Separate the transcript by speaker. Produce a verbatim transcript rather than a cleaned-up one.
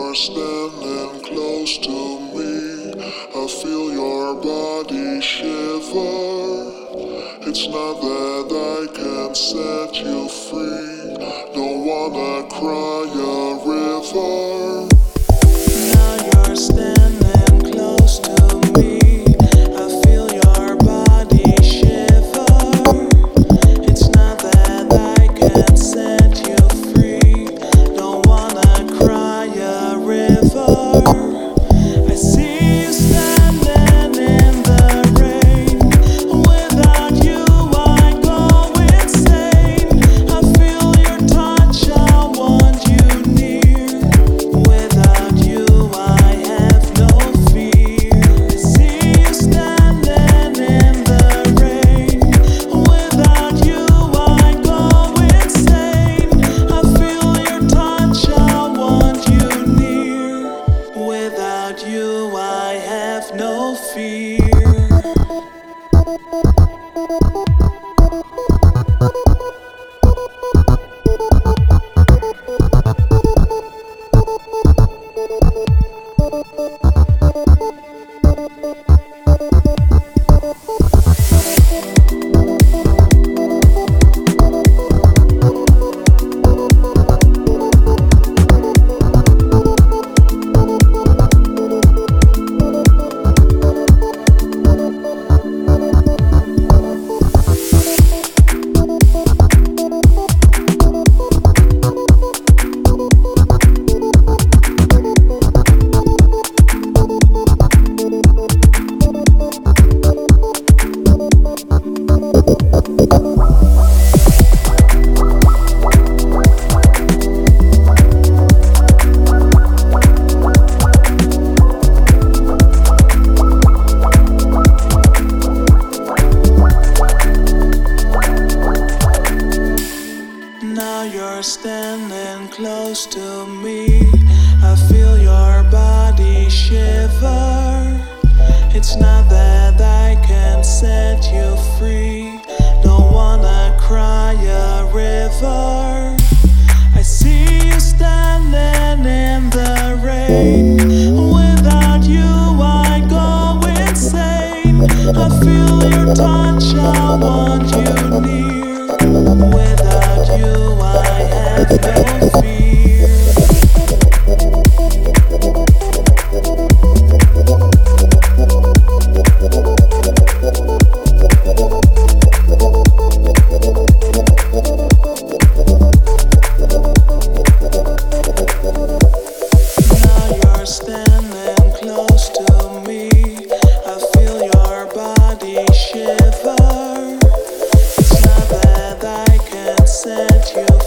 Speaker 1: you're standing close to me, I feel your body shiver. It's not that I can set you free, don't wanna cry a river.
Speaker 2: Now you're standing close to me, I feel your body shiver. It's not that I can set you free, don't wanna cry a river. I see you standing in the rain, without you I go insane. I feel your touch, I want you near, without you I have no fear. I see you standing in the rain, without you I go insane. I feel your touch, I want you near, without you I have no fear. Now you're standing close to me, I feel your body shiver. It's not that I can set you free, don't wanna cry a river. I see you standing in the rain, without you I go insane. I feel your touch, I want you near, without you I have no fear. Now you're standing close to me, I feel your body shiver. It's not that I can set you